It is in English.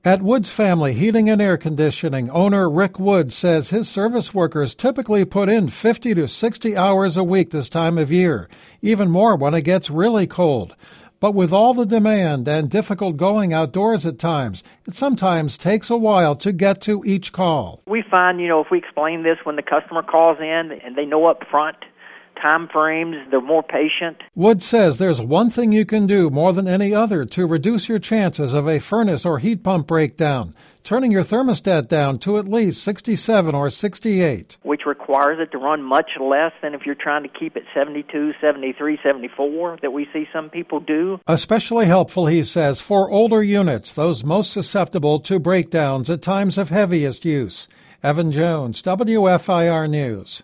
At Woods Family Heating and Air Conditioning, owner Rick Wood says his service workers typically put in 50 to 60 hours a week this time of year, even more when it gets really cold. But with all the demand and difficult going outdoors at times, it sometimes takes a while to get to each call. We find, if we explain this when the customer calls in and they know up front time frames, they're more patient. Wood says there's one thing you can do more than any other to reduce your chances of a furnace or heat pump breakdown, turning your thermostat down to at least 67 or 68. Which requires it to run much less than if you're trying to keep it 72, 73, 74 that we see some people do. Especially helpful, he says, for older units, those most susceptible to breakdowns at times of heaviest use. Evan Jones, WFIR News.